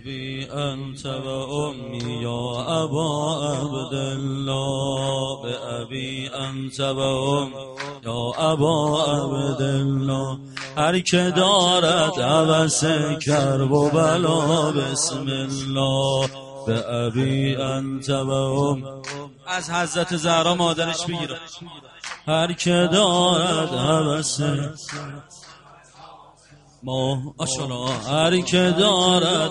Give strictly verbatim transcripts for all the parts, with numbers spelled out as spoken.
بأبي أنت وأمي يا أبا عبدالله بأبي أنت وأمي یا ابا عبدالله. هر که دارد هوس کرب و بلا بسم الله به ابی انت و ام. از حضرت زهرا مادرش بگیره. هر که دارد هوس ما اشلا هر که دارد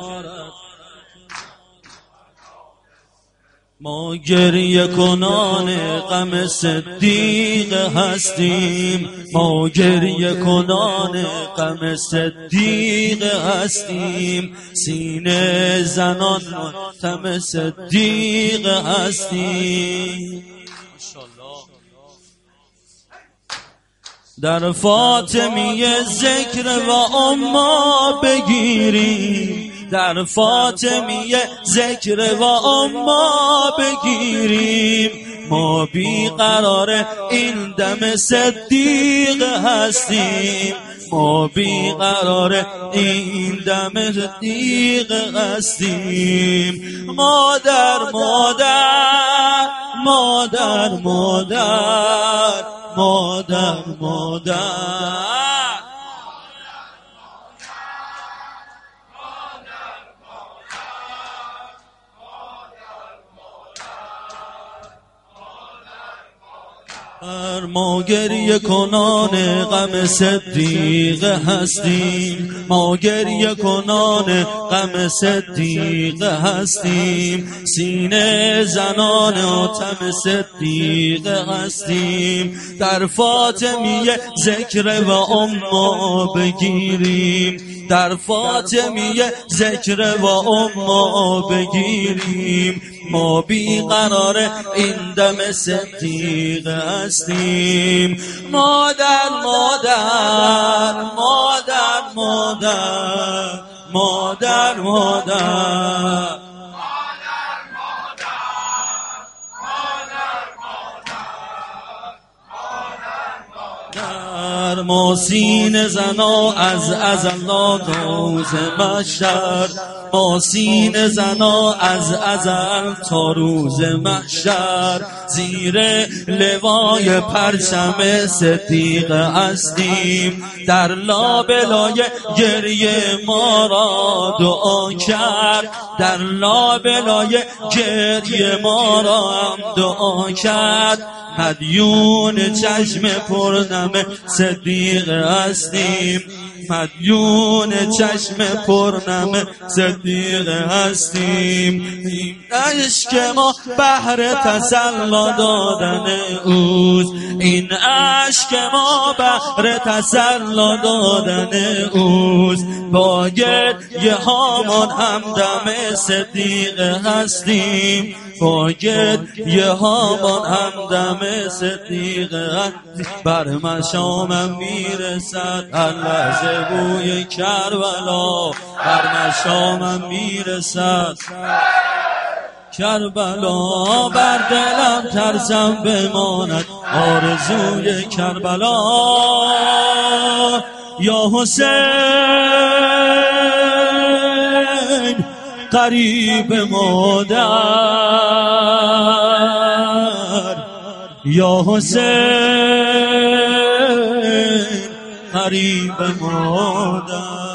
ما گریه کنان غم صدیق هستیم، ما گریه کنان غم صدیق هستیم، سینه زنان ماتم صدیق هستیم. در فاطمیه ذکر و اما بگیریم، در فاطمیه ذکر و اما بگیریم، ما بیقرار این دم صدیق هستیم، ما بیقرار این دم صدیق هستیم. مادر مادر مادر مادر مادر مادر ما گریه کنان غم صدیق هستیم، ما گریه کنان غم صدیق هستیم، سینه زنان آتم صدیق هستیم. در فاطمیه ذکر و اما بگیریم، در فاطمیه ذکر و اما بگیریم، ما بیقرار این دم صدیق هستیم. مادر مادر مادر مادر مادر مادر ما سینه زنا از ازل روز محشر، ما سینه زنا از ازل تا روز محشر، زیر لوای پرچم صدیق هستیم. در لابلای گریه ما را دعا کرد، در لابلای گریه ما را هم دعا کرد. مدیون چشم پرنم صدیق هستیم، مدیون چشم پرنم صدیق هستیم. این عشق ما بهر تسلا دادن اوست، این عشق ما بهر تسلا دادن اوست. با گریه هامان همدم صدیق هستیم، با گریه هامان همدم صدیق هستیم. بر مشامم میرسد هر لحظه بوی کربلا، بر مشامم میرسد کربلا، بر دلم ترسم بماند آرزوی کربلا. یا حسین قریب مادر، یا حسین قریب مادر.